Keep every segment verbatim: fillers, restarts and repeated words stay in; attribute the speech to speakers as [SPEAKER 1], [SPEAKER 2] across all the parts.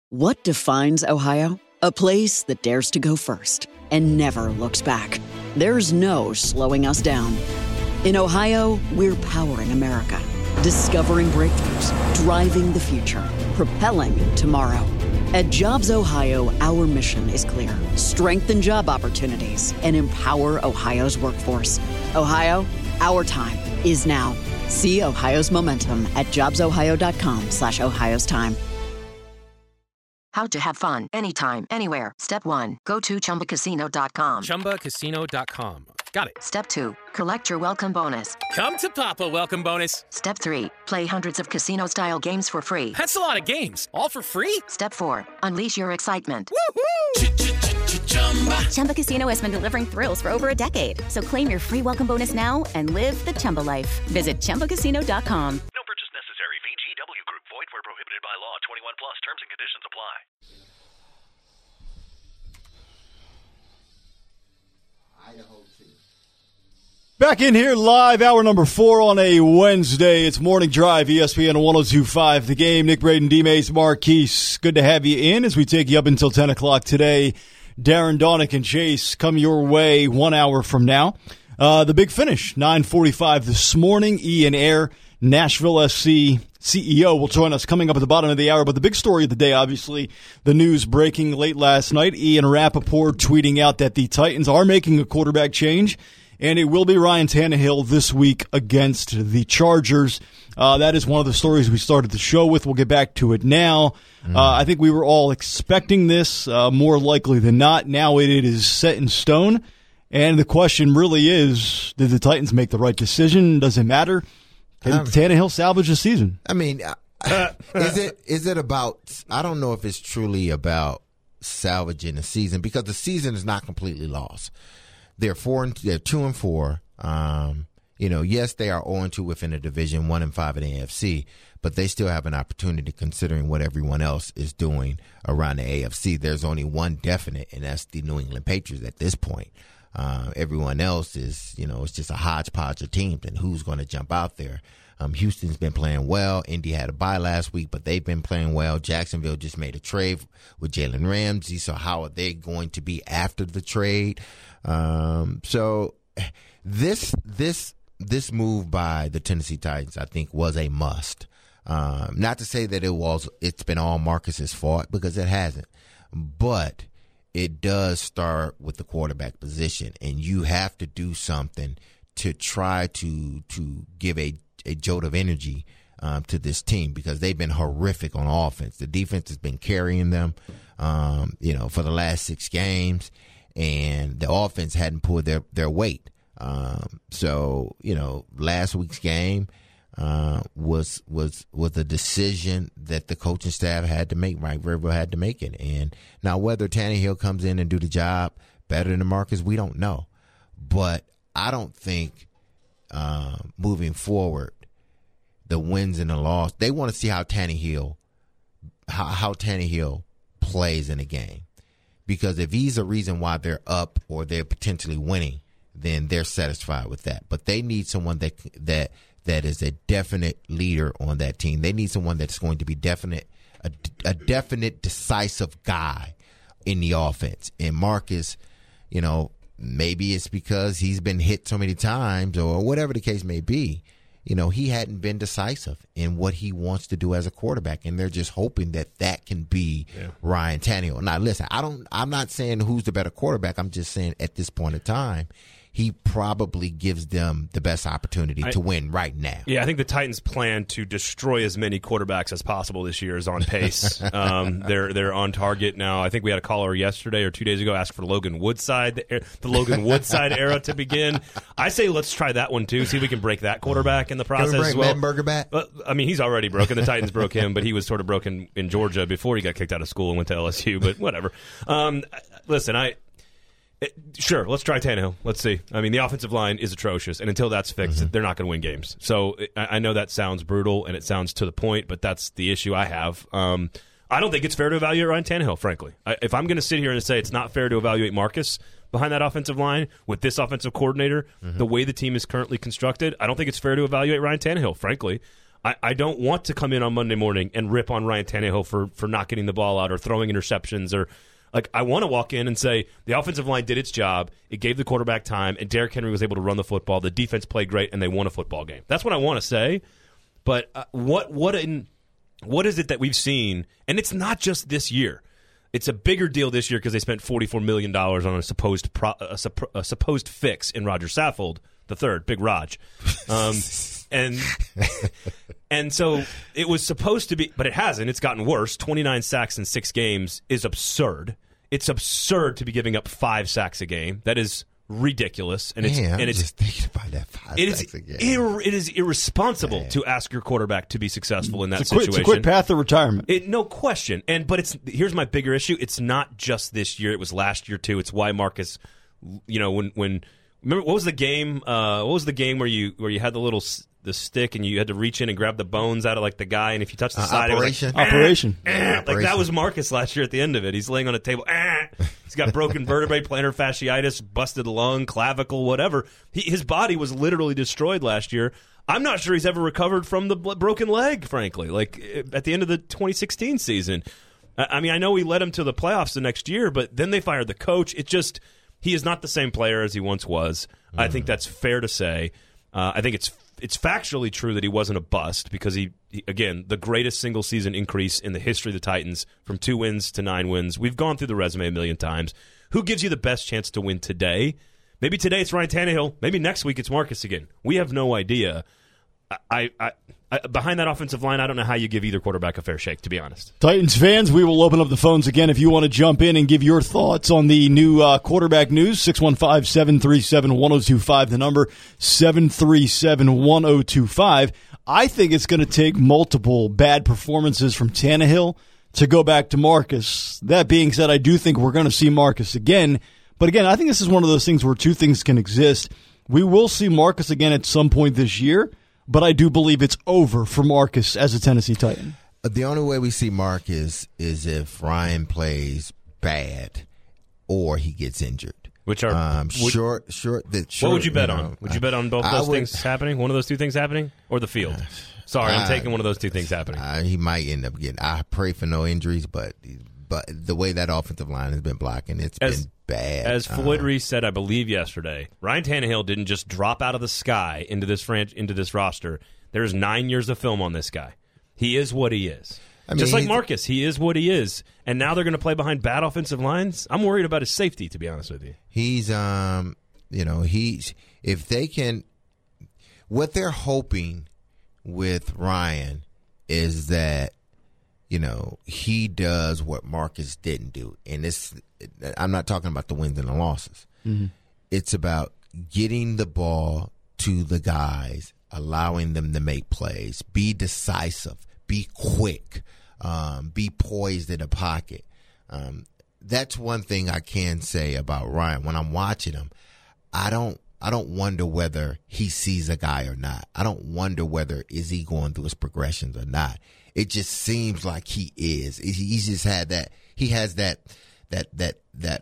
[SPEAKER 1] What defines Ohio? A place that dares to go first and never looks back. There's no slowing us down. In Ohio, we're powering America, discovering breakthroughs, driving the future, propelling tomorrow. At Jobs Ohio, our mission is clear. Strengthen job opportunities and empower Ohio's workforce. Ohio, our time is now. See Ohio's momentum at jobsohio.com slash Ohio's time.
[SPEAKER 2] How to have fun anytime, anywhere. Step one, go to chumba casino dot com.
[SPEAKER 3] chumba casino dot com. Got it.
[SPEAKER 2] Step two, collect your welcome bonus.
[SPEAKER 3] Come to Papa welcome bonus.
[SPEAKER 2] Step three, play hundreds of casino-style games for free.
[SPEAKER 3] That's a lot of games, all for free?
[SPEAKER 2] Step four, unleash your excitement.
[SPEAKER 3] Woohoo!
[SPEAKER 4] Chumba Casino has been delivering thrills for over a decade. So claim your free welcome bonus now and live the Chumba life. Visit chumba casino dot com.
[SPEAKER 5] No purchase necessary. V G W Group. Void where prohibited by law. twenty-one plus. Terms and conditions apply.
[SPEAKER 6] Back in here live, hour number four on a Wednesday. It's Morning Drive, E S P N one oh two point five. The Game, Nick Braden, D-Mace, Marquise. Good to have you in as we take you up until ten o'clock today. Darren, Donick, and Chase come your way one hour from now. Uh, the big finish, nine forty-five this morning. Ian Ayre, Nashville S C C E O, will join us coming up at the bottom of the hour. But the big story of the day, obviously, the news breaking late last night. Ian Rappaport tweeting out that the Titans are making a quarterback change, and it will be Ryan Tannehill this week against the Chargers. Uh, that is one of the stories we started the show with. We'll get back to it now. Mm. Uh, I think we were all expecting this, uh, more likely than not. Now it, it is set in stone. And the question really is, did the Titans make the right decision? Does it matter? Can um, Tannehill salvage the season?
[SPEAKER 7] I mean, is it is it about, I don't know if it's truly about salvaging the season, because the season is not completely lost. They're four and they're two and four. Um, you know, yes, they are zero and two within the division, one and five in the A F C, but they still have an opportunity considering what everyone else is doing around the A F C. There's only one definite, and that's the New England Patriots at this point. Uh, everyone else is, you know, it's just a hodgepodge of teams, and who's going to jump out there. Um, Houston's been playing well. Indy had a bye last week, but they've been playing well. Jacksonville just made a trade with Jalen Ramsey, so how are they going to be after the trade? Um, so this this this move by the Tennessee Titans, I think, was a must. Um, not to say that it was it's been all Marcus's fault, because it hasn't, but it does start with the quarterback position, and you have to do something to try to to give a, a jolt of energy um, to this team, because they've been horrific on offense. The defense has been carrying them, um, you know, for the last six games, and the offense hadn't pulled their, their weight. Um, so, you know, last week's game uh, was was was a decision that the coaching staff had to make. Mike Vrabel had to make it. And now whether Tannehill comes in and do the job better than Marcus, we don't know. But I don't think uh, moving forward, the wins and the loss, they want to see how Tannehill how, how Tannehill plays in a game. Because if he's a reason why they're up or they're potentially winning, then they're satisfied with that. But they need someone that that that is a definite leader on that team. They need someone that's going to be definite, a, a definite, decisive guy in the offense. And Marcus, you know, maybe it's because he's been hit so many times or whatever the case may be. You know, he hadn't been decisive in what he wants to do as a quarterback, and they're just hoping that that can be yeah. Ryan Tannehill. Now, listen, I don't. I'm not saying who's the better quarterback. I'm just saying at this point in time, he probably gives them the best opportunity I, to win right now.
[SPEAKER 8] Yeah, I think the Titans' plan to destroy as many quarterbacks as possible this year is on pace. um, they're they're on target now. I think we had a caller yesterday or two days ago ask for Logan Woodside, the, the Logan Woodside era to begin. I say let's try that one too. See if we can break that quarterback in the process
[SPEAKER 7] Can we
[SPEAKER 8] as well.
[SPEAKER 7] Mettenberger back?
[SPEAKER 8] Uh, I mean, he's already broken. The Titans broke him, but he was sort of broken in Georgia before he got kicked out of school and went to L S U. But whatever. Um, listen, I. It, sure, let's try Tannehill. Let's see. I mean, the offensive line is atrocious, and until that's fixed, mm-hmm. they're not going to win games. So I, I know that sounds brutal, and it sounds to the point, but that's the issue I have. Um, I don't think it's fair to evaluate Ryan Tannehill, frankly. I, if I'm going to sit here and say it's not fair to evaluate Marcus behind that offensive line with this offensive coordinator, mm-hmm. the way the team is currently constructed, I don't think it's fair to evaluate Ryan Tannehill, frankly. I, I don't want to come in on Monday morning and rip on Ryan Tannehill for, for not getting the ball out or throwing interceptions. Or like I want to walk in and say the offensive line did its job. It gave the quarterback time, and Derrick Henry was able to run the football. The defense played great, and they won a football game. That's what I want to say. But uh, what what in what is it that we've seen? And it's not just this year. It's a bigger deal this year because they spent forty-four million dollars on a supposed pro, a, supp- a supposed fix in Roger Saffold the third, Big Raj. Um, and and so it was supposed to be, but it hasn't. It's gotten worse. twenty-nine sacks in six games is absurd. It's absurd to be giving up five sacks a game. That is ridiculous. And it's,
[SPEAKER 7] Man, I'm
[SPEAKER 8] and it's
[SPEAKER 7] just thinking about that five
[SPEAKER 8] it is,
[SPEAKER 7] sacks a game.
[SPEAKER 8] ir- it is irresponsible
[SPEAKER 7] Man.
[SPEAKER 8] to ask your quarterback to be successful in that
[SPEAKER 6] It's a, quick,
[SPEAKER 8] situation.
[SPEAKER 6] it's a quick path to retirement.
[SPEAKER 8] It, no question. And but it's here's my bigger issue. It's not just this year. It was last year too. It's why Marcus, you know, when when remember what was the game? Uh, what was the game where you where you had the little s- the stick and you had to reach in and grab the bones out of like the guy, and if you touch the
[SPEAKER 7] Uh,
[SPEAKER 8] side,
[SPEAKER 7] Operation.
[SPEAKER 8] it was like,
[SPEAKER 6] Operation.
[SPEAKER 8] eh, eh. Like that
[SPEAKER 7] Operation.
[SPEAKER 8] was Marcus last year at the end of it. He's laying on a table. Eh. He's got broken vertebrae, plantar fasciitis, busted lung, clavicle, whatever. He, his body was literally destroyed last year. I'm not sure he's ever recovered from the bl- broken leg, frankly, like at the end of the twenty sixteen season. I, I mean, I know we led him to the playoffs the next year, but then they fired the coach. It just, he is not the same player as he once was. Mm-hmm. I think that's fair to say. Uh, I think it's it's factually true that he wasn't a bust because he, he, again, the greatest single season increase in the history of the Titans from two wins to nine wins. We've gone through the resume a million times. Who gives you the best chance to win today? Maybe today it's Ryan Tannehill. Maybe next week it's Marcus again. We have no idea. I, I, I, behind that offensive line, I don't know how you give either quarterback a fair shake, to be honest.
[SPEAKER 6] Titans fans, we will open up the phones again if you want to jump in and give your thoughts on the new uh, quarterback news. six one five, seven three seven, one oh two five, the number seven three seven, one oh two five. I think it's going to take multiple bad performances from Tannehill to go back to Marcus. That being said, I do think we're going to see Marcus again. But again, I think this is one of those things where two things can exist. We will see Marcus again at some point this year, but I do believe it's over for Marcus as a Tennessee Titan.
[SPEAKER 7] The only way we see Marcus is if Ryan plays bad or he gets injured.
[SPEAKER 8] Which are
[SPEAKER 7] um,
[SPEAKER 8] would,
[SPEAKER 7] short, short. The short.
[SPEAKER 8] What would you bet
[SPEAKER 7] you know,
[SPEAKER 8] on? Would you bet on both
[SPEAKER 7] I
[SPEAKER 8] those
[SPEAKER 7] would,
[SPEAKER 8] things happening? One of those two things happening, or the field? Sorry, I'm
[SPEAKER 7] uh,
[SPEAKER 8] taking one of those two things happening.
[SPEAKER 7] Uh, he might end up getting. I pray for no injuries, but but the way that offensive line has been blocking, it's
[SPEAKER 8] as,
[SPEAKER 7] been bad.
[SPEAKER 8] As Floyd
[SPEAKER 7] uh,
[SPEAKER 8] Reese said, I believe yesterday, Ryan Tannehill didn't just drop out of the sky into this fran- into this roster. There's nine years of film on this guy. He is what he is. I mean, just like Marcus, he is what he is. And now they're going to play behind bad offensive lines. I'm worried about his safety, to be honest with you.
[SPEAKER 7] He's, um, you know, he's if they can, what they're hoping with Ryan is that, you know, he does what Marcus didn't do. And this, I'm not talking about the wins and the losses. Mm-hmm. It's about getting the ball to the guys, allowing them to make plays, be decisive, be quick, um, be poised in the pocket. Um, that's one thing I can say about Ryan. When I'm watching him, I don't I don't wonder whether he sees a guy or not. I don't wonder whether is he going through his progressions or not. It just seems like he is. He's just had that. He has that that that that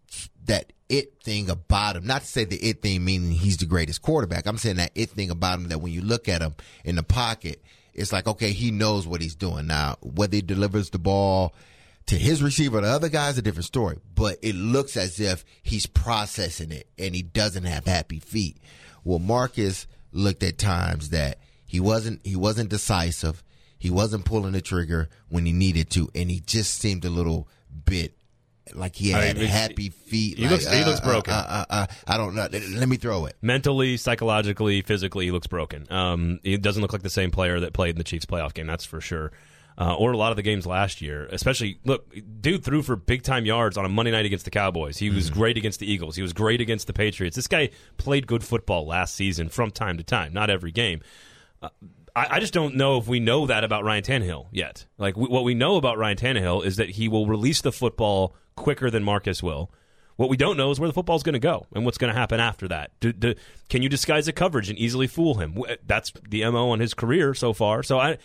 [SPEAKER 7] that it thing about him. Not to say the it thing meaning he's the greatest quarterback. I'm saying that it thing about him that when you look at him in the pocket, it's like, okay, he knows what he's doing. Now, whether he delivers the ball to his receiver or the other guy's a different story. But it looks as if he's processing it and he doesn't have happy feet. Well, Marcus looked at times that he wasn't he wasn't decisive. He wasn't pulling the trigger when he needed to, and he just seemed a little bit like he had I mean, happy feet.
[SPEAKER 8] He,
[SPEAKER 7] like,
[SPEAKER 8] looks,
[SPEAKER 7] uh,
[SPEAKER 8] he looks broken.
[SPEAKER 7] Uh, uh, uh, I don't know. Let me throw it.
[SPEAKER 8] Mentally, psychologically, physically, he looks broken. Um, he doesn't look like the same player that played in the Chiefs playoff game, that's for sure. Uh, or a lot of the games last year, especially, look, dude threw for big-time yards on a Monday night against the Cowboys. He was mm-hmm. great against the Eagles. He was great against the Patriots. This guy played good football last season from time to time, not every game. Uh, I, I just don't know if we know that about Ryan Tannehill yet. Like, we, what we know about Ryan Tannehill is that he will release the football quicker than Marcus will. What we don't know is where the football's going to go and what's going to happen after that. Do, do, can you disguise a coverage and easily fool him? That's the M O on his career so far. So I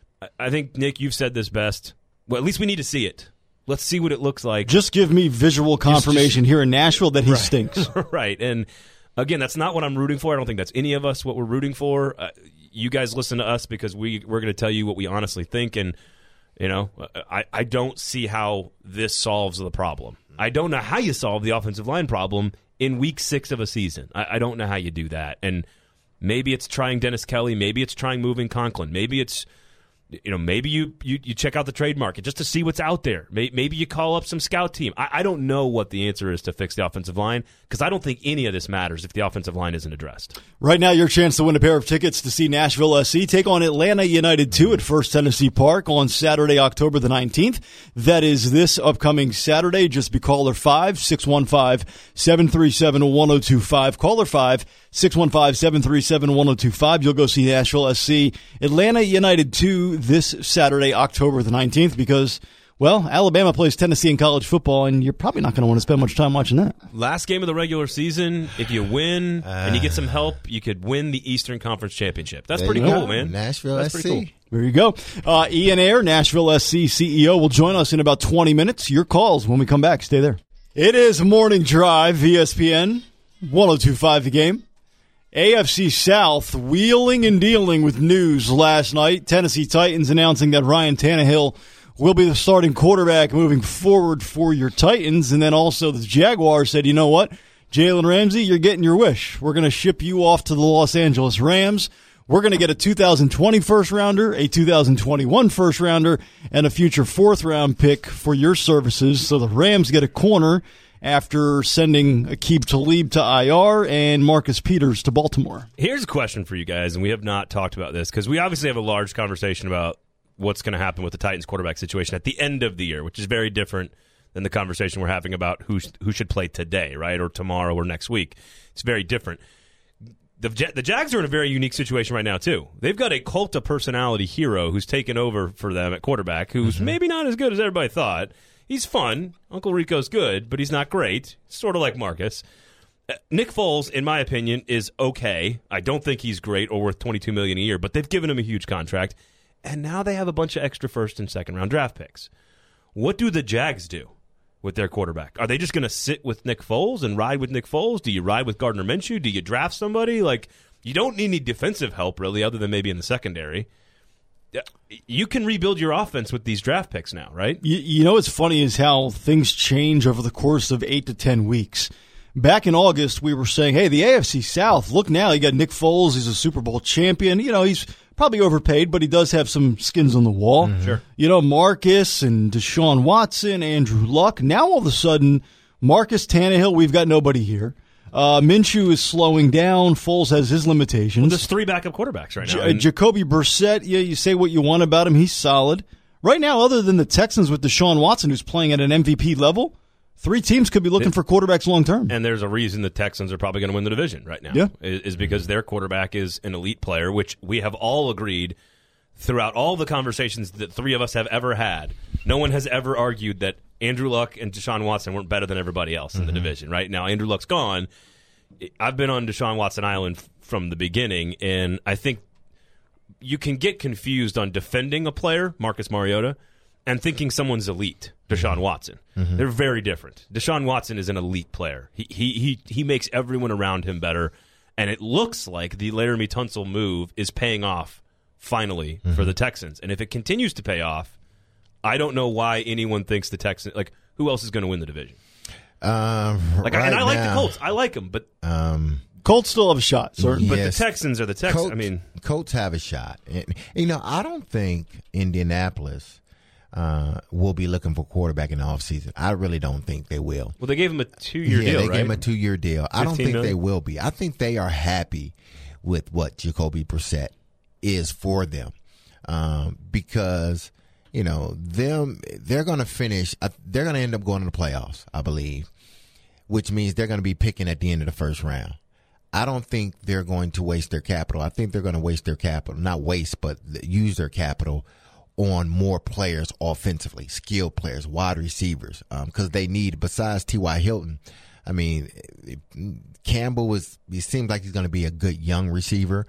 [SPEAKER 8] I think, Nick, you've said this best. Well, at least we need to see it. Let's see what it looks like. Just
[SPEAKER 6] give me visual confirmation just, here in Nashville that he
[SPEAKER 8] right.
[SPEAKER 6] stinks.
[SPEAKER 8] Right. And, again, that's not what I'm rooting for. I don't think that's any of us what we're rooting for. Uh, you guys listen to us because we, we're going to tell you what we honestly think. And, you know, I, I don't see how this solves the problem. I don't know how you solve the offensive line problem in week six of a season. I, I don't know how you do that. And maybe it's trying Dennis Kelly. Maybe it's trying moving Conklin. Maybe it's, you know, maybe you, you, you check out the trade market just to see what's out there. Maybe, maybe you call up some scout team. I, I don't know what the answer is to fix the offensive line because I don't think any of this matters if the offensive line isn't addressed.
[SPEAKER 6] Right now, your chance to win a pair of tickets to see Nashville S C take on Atlanta United two at First Tennessee Park on Saturday, October the nineteenth. That is this upcoming Saturday. Just be caller five, six one five, seven three seven, one oh two five. Caller five, six one five, seven three seven, one oh two five. You'll go see Nashville S C, Atlanta United two this Saturday, October the nineteenth, because, well, Alabama plays Tennessee in college football, and you're probably not going to want to spend much time watching that.
[SPEAKER 8] Last game of the regular season, if you win uh, and you get some help, you could win the Eastern Conference Championship. That's pretty cool,
[SPEAKER 7] go.
[SPEAKER 8] man.
[SPEAKER 7] Nashville
[SPEAKER 8] That's
[SPEAKER 7] S C.
[SPEAKER 8] pretty cool.
[SPEAKER 6] There you go. Uh, Ian Ayer, Nashville S C C E O, will join us in about twenty minutes. Your calls when we come back. Stay there. It is Morning Drive, E S P N, one oh two point five The Game. A F C South wheeling and dealing with news last night. Tennessee Titans announcing that Ryan Tannehill will be the starting quarterback moving forward for your Titans. And then also the Jaguars said, you know what, Jalen Ramsey, you're getting your wish. We're going to ship you off to the Los Angeles Rams. We're going to get a two thousand twenty first rounder, a two thousand twenty-one first rounder, and a future fourth round pick for your services. So the Rams get a corner after sending Aqib Talib to I R and Marcus Peters to Baltimore.
[SPEAKER 8] Here's a question for you guys, and we have not talked about this because we obviously have a large conversation about what's going to happen with the Titans quarterback situation at the end of the year, which is very different than the conversation we're having about who who should play today, right, or tomorrow or next week. It's very different. The, the Jags are in a very unique situation right now, too. They've got a cult of personality hero who's taken over for them at quarterback, who's mm-hmm. maybe not as good as everybody thought. He's fun. Uncle Rico's good, but he's not great. Sort of like Marcus. Uh, Nick Foles, in my opinion, is okay. I don't think he's great or worth twenty-two million dollars a year, but they've given him a huge contract, and now they have a bunch of extra first and second round draft picks. What do the Jags do with their quarterback? Are they just going to sit with Nick Foles and ride with Nick Foles? Do you ride with Gardner Minshew? Do you draft somebody? Like, you don't need any defensive help, really, other than maybe in the secondary. You can rebuild your offense with these draft picks now, right?
[SPEAKER 6] You, you know what's funny is how things change over the course of eight to ten weeks. Back in August, we were saying, hey, the A F C South, look now, you got Nick Foles, he's a Super Bowl champion. You know, he's probably overpaid, but he does have some skins on the wall.
[SPEAKER 8] Mm-hmm. Sure.
[SPEAKER 6] You know, Marcus and Deshaun Watson, Andrew Luck. Now all of a sudden, Marcus Tannehill, we've got nobody here. Uh, Minshew is slowing down. Foles has his limitations.
[SPEAKER 8] Well, there's three backup quarterbacks right now.
[SPEAKER 6] J- Jacoby Brissett, yeah, you say what you want about him. He's solid. Right now, other than the Texans with Deshaun Watson, who's playing at an M V P level, three teams could be looking it, for quarterbacks long term.
[SPEAKER 8] And there's a reason the Texans are probably going to win the division right now.
[SPEAKER 6] Yeah.
[SPEAKER 8] Is, is because their quarterback is an elite player, which we have all agreed throughout all the conversations that three of us have ever had. No one has ever argued that Andrew Luck and Deshaun Watson weren't better than everybody else in mm-hmm. the division. Right now, Andrew Luck's gone. I've been on Deshaun Watson Island from the beginning, and I think you can get confused on defending a player, Marcus Mariota, and thinking someone's elite, Deshaun Watson. Mm-hmm. They're very different. Deshaun Watson is an elite player. He he he he makes everyone around him better, and it looks like the Laramie Tunsil move is paying off finally mm-hmm. for the Texans. And if it continues to pay off, I don't know why anyone thinks the Texans, like, who else is going to win the division?
[SPEAKER 7] Um,
[SPEAKER 8] like,
[SPEAKER 7] right
[SPEAKER 8] and I like
[SPEAKER 7] now,
[SPEAKER 8] the Colts. I like them, but
[SPEAKER 7] um,
[SPEAKER 6] Colts still have a shot, sir.
[SPEAKER 7] Yes.
[SPEAKER 8] But the Texans are the Texans.
[SPEAKER 7] Colts,
[SPEAKER 8] I mean,
[SPEAKER 7] Colts have a shot. And, you know, I don't think Indianapolis uh, will be looking for quarterback in the offseason. I really don't think they will.
[SPEAKER 8] Well, they gave him a two-year
[SPEAKER 7] yeah,
[SPEAKER 8] deal,
[SPEAKER 7] they
[SPEAKER 8] right?
[SPEAKER 7] gave him a two-year deal. I don't think
[SPEAKER 8] million?
[SPEAKER 7] they will be. I think they are happy with what Jacoby Brissett is for them um, because – you know, them, they're going to finish, uh, they're going to end up going to the playoffs, I believe, which means they're going to be picking at the end of the first round. I don't think they're going to waste their capital. I think they're going to waste their capital, not waste, but use their capital on more players offensively, skilled players, wide receivers, because um, they need, besides T Y. Hilton, I mean, Campbell was, he seems like he's going to be a good young receiver.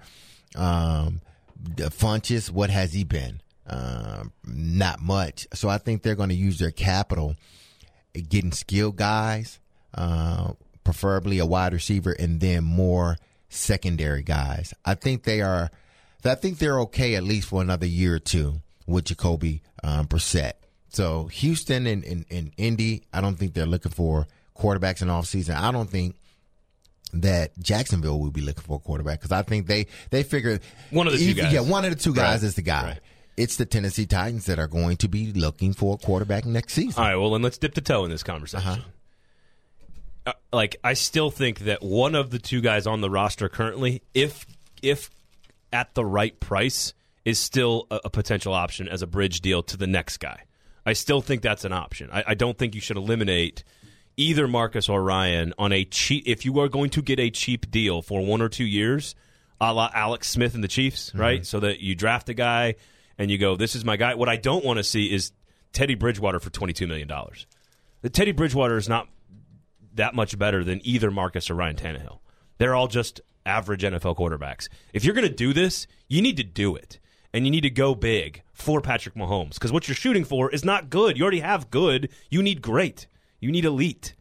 [SPEAKER 7] Um, Funchess, what has he been? Uh, not much. So I think they're going to use their capital getting skilled guys, uh, preferably a wide receiver, and then more secondary guys. I think they are I think they're okay at least for another year or two with Jacoby um, Brissett. So Houston and, and, and Indy, I don't think they're looking for quarterbacks in offseason. I don't think that Jacksonville will be looking for a quarterback because I think they, they figure
[SPEAKER 8] one of the two guys.
[SPEAKER 7] Yeah, one of the two guys
[SPEAKER 8] right.
[SPEAKER 7] is the guy.
[SPEAKER 8] Right.
[SPEAKER 7] It's the Tennessee Titans that are going to be looking for a quarterback next season.
[SPEAKER 8] All right, well, then let's dip the toe in this conversation.
[SPEAKER 7] Uh-huh.
[SPEAKER 8] Uh, like, I still think that one of the two guys on the roster currently, if if at the right price, is still a, a potential option as a bridge deal to the next guy. I still think that's an option. I, I don't think you should eliminate either Marcus or Ryan on a cheap. If you are going to get a cheap deal for one or two years, a la Alex Smith and the Chiefs, mm-hmm. right? So that you draft a guy and you go, this is my guy. What I don't want to see is Teddy Bridgewater for twenty-two million dollars. The Teddy Bridgewater is not that much better than either Marcus or Ryan Tannehill. They're all just average N F L quarterbacks. If you're going to do this, you need to do it. And you need to go big for Patrick Mahomes. Because what you're shooting for is not good. You already have good. You need great. You need elite.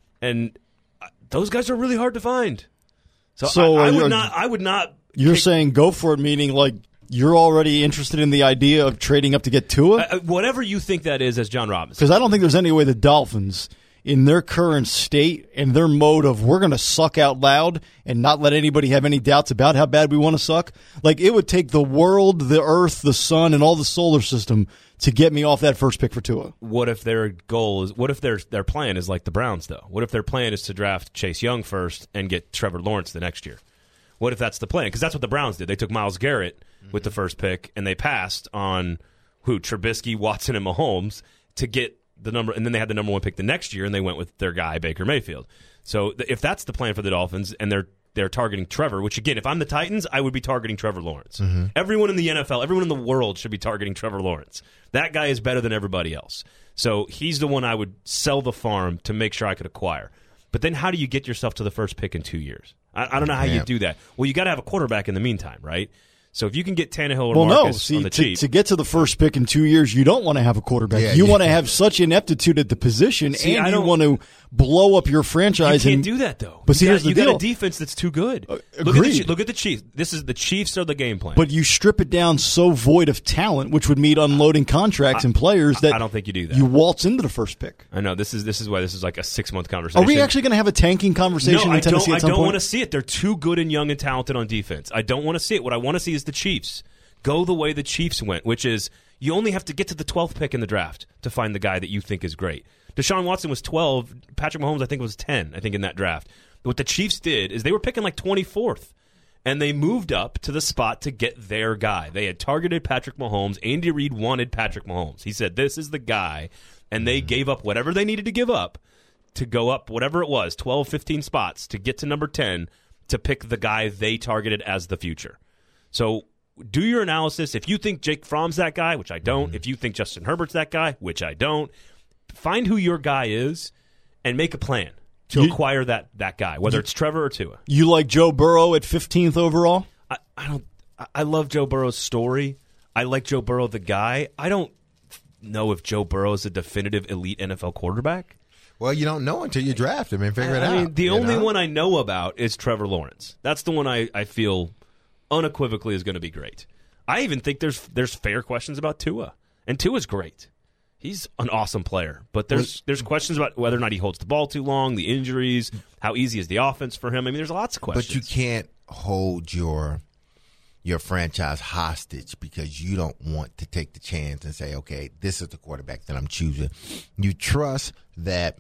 [SPEAKER 8] And those guys are really hard to find. So,
[SPEAKER 6] so
[SPEAKER 8] I, I would not I would not
[SPEAKER 6] You're
[SPEAKER 8] pick,
[SPEAKER 6] saying go for it, meaning like you're already interested in the idea of trading up to get Tua?
[SPEAKER 8] Uh, whatever you think that is as John Robinson.
[SPEAKER 6] Because I don't think there's any way the Dolphins, in their current state and their mode of we're going to suck out loud and not let anybody have any doubts about how bad we want to suck, like it would take the world, the earth, the sun, and all the solar system to get me off that first pick for Tua.
[SPEAKER 8] What if their goal is, what if their their plan is like the Browns, though? What if their plan is to draft Chase Young first and get Trevor Lawrence the next year? What if that's the plan? Because that's what the Browns did. They took Myles Garrett mm-hmm. with the first pick, and they passed on who? Trubisky, Watson, and Mahomes to get the number, and then they had the number one pick the next year, and they went with their guy Baker Mayfield. So th- if that's the plan for the Dolphins, and they're they're targeting Trevor, which again, if I'm the Titans, I would be targeting Trevor Lawrence. Mm-hmm. Everyone in the N F L, everyone in the world should be targeting Trevor Lawrence. That guy is better than everybody else. So he's the one I would sell the farm to make sure I could acquire. But then how do you get yourself to the first pick in two years? I, I don't know how
[SPEAKER 7] yeah.
[SPEAKER 8] you do that. Well, you got to have a quarterback in the meantime, right? So if you can get Tannehill or
[SPEAKER 6] well,
[SPEAKER 8] Marcus
[SPEAKER 6] no. See,
[SPEAKER 8] on the
[SPEAKER 6] to,
[SPEAKER 8] cheap.
[SPEAKER 6] to get to the first pick in two years, you don't want to have a quarterback.
[SPEAKER 7] Yeah,
[SPEAKER 6] you
[SPEAKER 7] yeah.
[SPEAKER 6] want to have such ineptitude at the position,
[SPEAKER 8] See,
[SPEAKER 6] and
[SPEAKER 8] I
[SPEAKER 6] you
[SPEAKER 8] don't-
[SPEAKER 6] want to blow up your franchise.
[SPEAKER 8] You can't
[SPEAKER 6] and,
[SPEAKER 8] do that, though.
[SPEAKER 6] But see,
[SPEAKER 8] you
[SPEAKER 6] here's
[SPEAKER 8] got,
[SPEAKER 6] the
[SPEAKER 8] you
[SPEAKER 6] deal.
[SPEAKER 8] got a defense that's too good.
[SPEAKER 6] Uh,
[SPEAKER 8] look, at the,
[SPEAKER 6] agreed.
[SPEAKER 8] Chi- look at the Chiefs. This is the Chiefs are the game plan.
[SPEAKER 6] But you strip it down so void of talent, which would mean unloading contracts and players that
[SPEAKER 8] I don't think you do that.
[SPEAKER 6] You waltz into the first pick.
[SPEAKER 8] I know this is this is why this is like a six month conversation.
[SPEAKER 6] Are we actually going to have a tanking conversation
[SPEAKER 8] No,
[SPEAKER 6] in
[SPEAKER 8] I
[SPEAKER 6] Tennessee
[SPEAKER 8] don't. I
[SPEAKER 6] at some
[SPEAKER 8] don't
[SPEAKER 6] point?
[SPEAKER 8] want to see it. They're too good and young and talented on defense. I don't want to see it. What I want to see is the Chiefs go the way the Chiefs went, which is you only have to get to the twelfth pick in the draft to find the guy that you think is great. Deshaun Watson was twelve. Patrick Mahomes, I think, was ten, I think, in that draft. What the Chiefs did is they were picking like twenty-fourth, and they moved up to the spot to get their guy. They had targeted Patrick Mahomes. Andy Reid wanted Patrick Mahomes. He said, this is the guy, and they gave up whatever they needed to give up to go up, whatever it was, twelve, fifteen spots to get to number ten to pick the guy they targeted as the future. So do your analysis. If you think Jake Fromm's that guy, which I don't, mm-hmm. if you think Justin Herbert's that guy, which I don't, find who your guy is and make a plan to
[SPEAKER 6] you,
[SPEAKER 8] acquire that that guy, whether you, it's Trevor or Tua.
[SPEAKER 6] You like Joe Burrow at fifteenth overall?
[SPEAKER 8] I, I don't. I love Joe Burrow's story. I like Joe Burrow, the guy. I don't know if Joe Burrow is a definitive elite N F L quarterback.
[SPEAKER 7] Well, you don't know until you draft him and figure
[SPEAKER 8] I,
[SPEAKER 7] it out.
[SPEAKER 8] I mean, the
[SPEAKER 7] you
[SPEAKER 8] only
[SPEAKER 7] know?
[SPEAKER 8] one I know about is Trevor Lawrence. That's the one I, I feel unequivocally is going to be great. I even think there's there's fair questions about Tua, and Tua's great. He's an awesome player, but there's there's questions about whether or not he holds the ball too long, the injuries, how easy is the offense for him. I mean, there's lots of questions.
[SPEAKER 7] But you can't hold your your franchise hostage because you don't want to take the chance and say, okay, this is the quarterback that I'm choosing. You trust that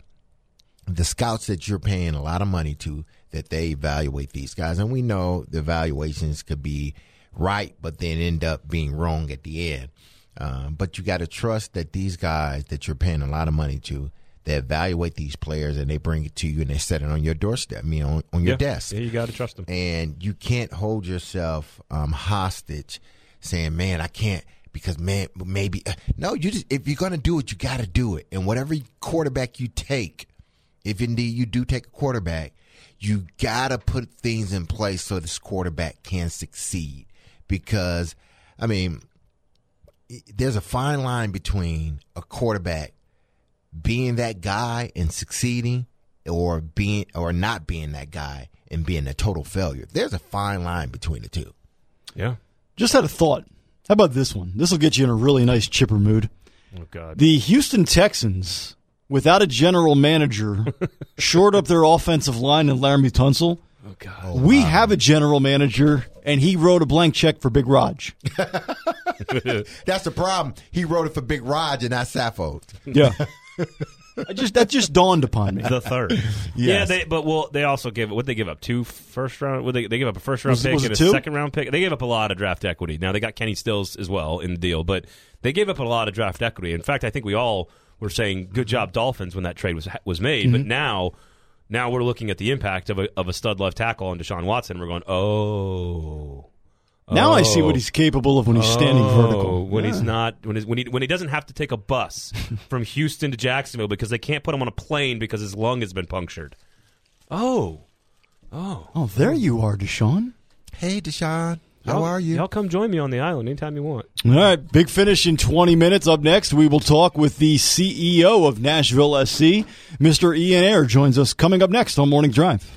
[SPEAKER 7] the scouts that you're paying a lot of money to, that they evaluate these guys. And we know the evaluations could be right, but then end up being wrong at the end. Um, but you got to trust that these guys that you're paying a lot of money to, they evaluate these players and they bring it to you and they set it on your doorstep, I mean, on, on your
[SPEAKER 8] yeah.
[SPEAKER 7] desk.
[SPEAKER 8] Yeah, you got to trust them.
[SPEAKER 7] And you can't hold yourself um, hostage saying, man, I can't because, man, maybe. Uh, no, you just if you're going to do it, you got to do it. And whatever quarterback you take, if indeed you do take a quarterback, you got to put things in place so this quarterback can succeed. Because, I mean, there's a fine line between a quarterback being that guy and succeeding or being or not being that guy and being a total failure. There's a fine line between the two.
[SPEAKER 8] Yeah.
[SPEAKER 6] Just had a thought. How about this one? This will get you in a really nice chipper mood.
[SPEAKER 8] Oh, God.
[SPEAKER 6] The Houston Texans, without a general manager, shored up their offensive line in Laramie Tunsil.
[SPEAKER 8] Oh, God.
[SPEAKER 6] Oh, we wow. have a general manager, and he wrote a blank check for Big Raj.
[SPEAKER 7] That's the problem. He wrote it for Big Raj and not Saffold.
[SPEAKER 6] Yeah. I just that just dawned upon me.
[SPEAKER 8] The third, yes. yeah. They, but well, they also gave. What they give up? Two first round. What they they give up a first round
[SPEAKER 6] was,
[SPEAKER 8] pick
[SPEAKER 6] was
[SPEAKER 8] and a
[SPEAKER 6] two?
[SPEAKER 8] second round pick. They gave up a lot of draft equity. Now they got Kenny Stills as well in the deal, but they gave up a lot of draft equity. In fact, I think we all were saying, "Good job, Dolphins," when that trade was was made. Mm-hmm. But now, now we're looking at the impact of a of a stud left tackle on Deshaun Watson. We're going, oh.
[SPEAKER 6] Now
[SPEAKER 8] oh.
[SPEAKER 6] I see what he's capable of when he's standing
[SPEAKER 8] oh,
[SPEAKER 6] vertical.
[SPEAKER 8] When
[SPEAKER 6] yeah.
[SPEAKER 8] he's not, when, he's, when he when he doesn't have to take a bus from Houston to Jacksonville because they can't put him on a plane because his lung has been punctured. Oh, oh,
[SPEAKER 6] oh! There you are, Deshaun.
[SPEAKER 7] Hey, Deshaun. How
[SPEAKER 8] y'all,
[SPEAKER 7] are you?
[SPEAKER 8] Y'all come join me on the island anytime you want.
[SPEAKER 6] All right, big finish in twenty minutes. Up next, we will talk with the C E O of Nashville S C, Mister Ian Ayre, joins us coming up next on Morning Drive.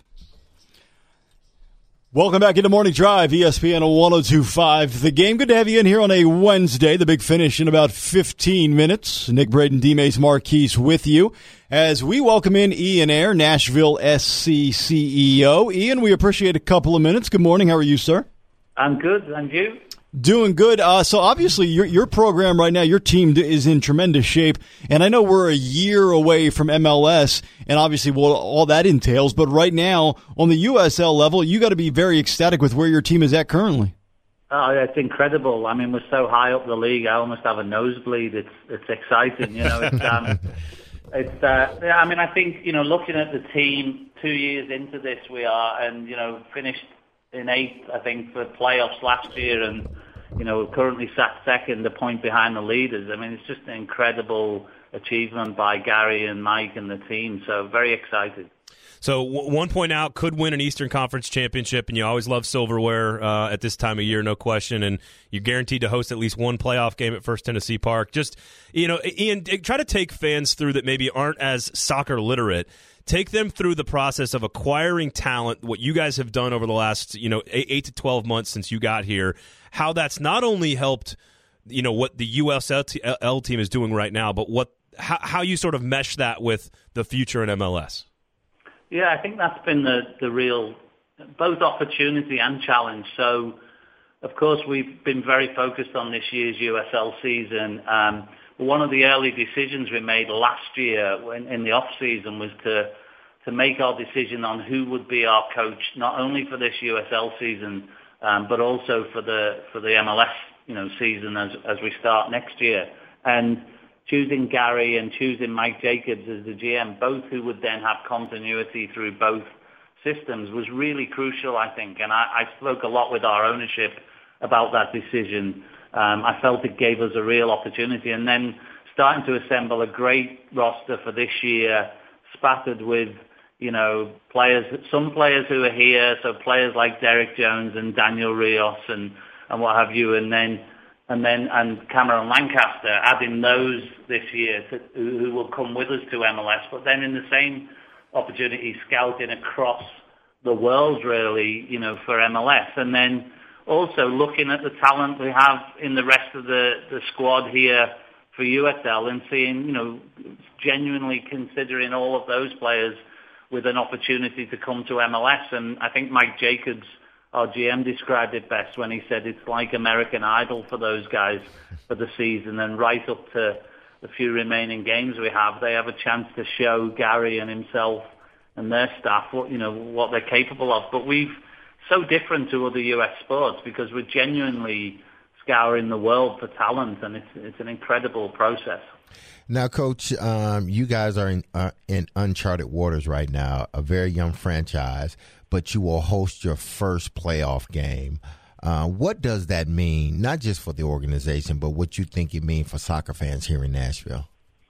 [SPEAKER 6] Welcome back into Morning Drive, E S P N one oh two point five. The Game. Good to have you in here on a Wednesday. The big finish in about fifteen minutes. Nick Braden, D-Mace Marquise with you as we welcome in Ian Ayre, Nashville S C C E O. Ian, we appreciate a couple of minutes. Good morning. How are you, sir?
[SPEAKER 9] I'm good. And you?
[SPEAKER 6] Doing good. Uh, so obviously your your program right now, your team is in tremendous shape. And I know we're a year away from M L S and obviously what all that entails. But right now on the U S L level, you got to be very ecstatic with where your team is at currently.
[SPEAKER 9] Oh, it's incredible. I mean, we're so high up the league. I almost have a nosebleed. It's it's exciting. You know, it's um, it's. Uh, yeah, I mean, I think you know, looking at the team two years into this, we are, and you know, finished in eighth, I think, for playoffs last year, and you know, currently sat second, a point behind the leaders. I mean, it's just an incredible achievement by Gary and Mike and the team. So very excited.
[SPEAKER 8] So w- one point out, could win an Eastern Conference championship, and you always love silverware uh, at this time of year, no question. And you're guaranteed to host at least one playoff game at First Tennessee Park. Just, you know, Ian, try to take fans through that maybe aren't as soccer literate. Take them through the process of acquiring talent, what you guys have done over the last, you know, eight, eight to twelve months since you got here, how that's not only helped, you know, what the U S L team is doing right now, but what how, how you sort of mesh that with the future in M L S.
[SPEAKER 9] Yeah, I think that's been the, the real, both opportunity and challenge. So, of course, we've been very focused on this year's U S L season. Um, one of the early decisions we made last year when, in the off-season was to to make our decision on who would be our coach, not only for this U S L season, um, but also for the for the M L S you know season as as we start next year. And choosing Gary and choosing Mike Jacobs as the G M, both who would then have continuity through both systems, was really crucial, I think. And I, I spoke a lot with our ownership about that decision. Um, I felt it gave us a real opportunity. And then starting to assemble a great roster for this year, spattered with, you know, players, some players who are here, so players like Derek Jones and Daniel Rios and, and what have you, and then and then and Cameron Lancaster, adding those this year to, who, who will come with us to M L S, but then in the same opportunity scouting across the world really, you know, for M L S, and then also looking at the talent we have in the rest of the, the squad here for U S L and seeing, you know, genuinely considering all of those players with an opportunity to come to M L S. And I think Mike Jacobs, our G M, described it best when he said it's like American Idol for those guys for the season, and right up to the few remaining games we have, they have a chance to show Gary and himself and their staff what, you know, what they're capable of. But we've so different to other U S sports because we're genuinely scouring the world for talent, and it's it's an incredible process.
[SPEAKER 7] Now, Coach, um, you guys are in uh, in uncharted waters right now, a very young franchise, but you will host your first playoff game. Uh, what does that mean, not just for the organization, but what you think it means for soccer fans here in Nashville?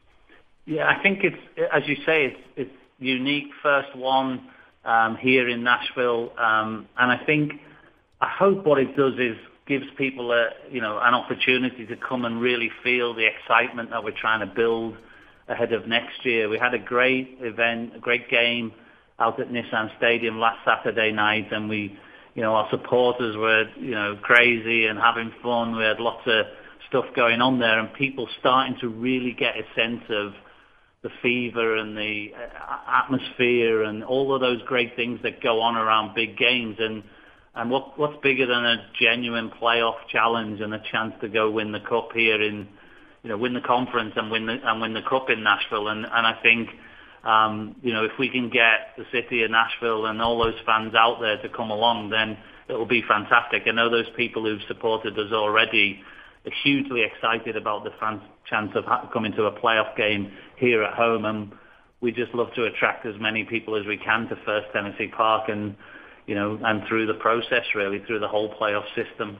[SPEAKER 9] Yeah, I think it's, as you say, it's, it's unique, first one um, here in Nashville, um, and I think, I hope what it does is gives people a, you know, an opportunity to come and really feel the excitement that we're trying to build ahead of next year. We had a great event, a great game out at Nissan Stadium last Saturday night, and we, you know, our supporters were, you know, crazy and having fun. We had lots of stuff going on there, and people starting to really get a sense of the fever and the atmosphere and all of those great things that go on around big games. And and what what's bigger than a genuine playoff challenge and a chance to go win the cup here in, you know, win the conference and win the and win the cup in Nashville. And and I think, um, you know, if we can get the city of Nashville and all those fans out there to come along, then it will be fantastic. I know those people who've supported us already are hugely excited about the fans' chance of coming to a playoff game here at home, and we just love to attract as many people as we can to First Tennessee Park, and you know, and through the process, really, through the whole playoff system.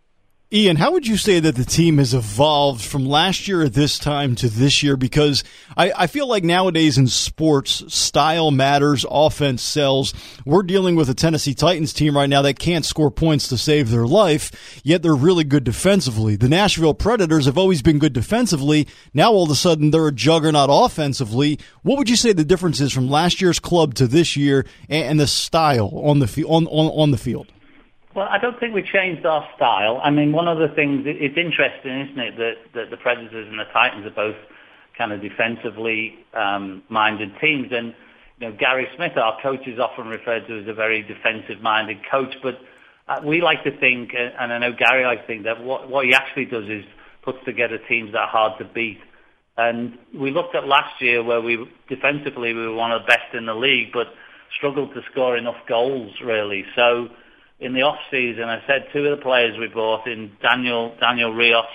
[SPEAKER 6] Ian, how would you say that the team has evolved from last year at this time to this year? Because I, I feel like nowadays in sports, style matters, offense sells. We're dealing with a Tennessee Titans team right now that can't score points to save their life, yet they're really good defensively. The Nashville Predators have always been good defensively. Now all of a sudden they're a juggernaut offensively. What would you say the difference is from last year's club to this year and, and the style on the, on, on, on the field?
[SPEAKER 9] Well, I don't think we changed our style. I mean, one of the things, it's interesting, isn't it, that, that the Predators and the Titans are both kind of defensively um, minded teams. And, you know, Gary Smith, our coach, is often referred to as a very defensive-minded coach. But uh, we like to think, and I know Gary likes to think, that what, what he actually does is puts together teams that are hard to beat. And we looked at last year where we defensively we were one of the best in the league, but struggled to score enough goals, really. So in the off-season, I said two of the players we bought in, Daniel Daniel Rios,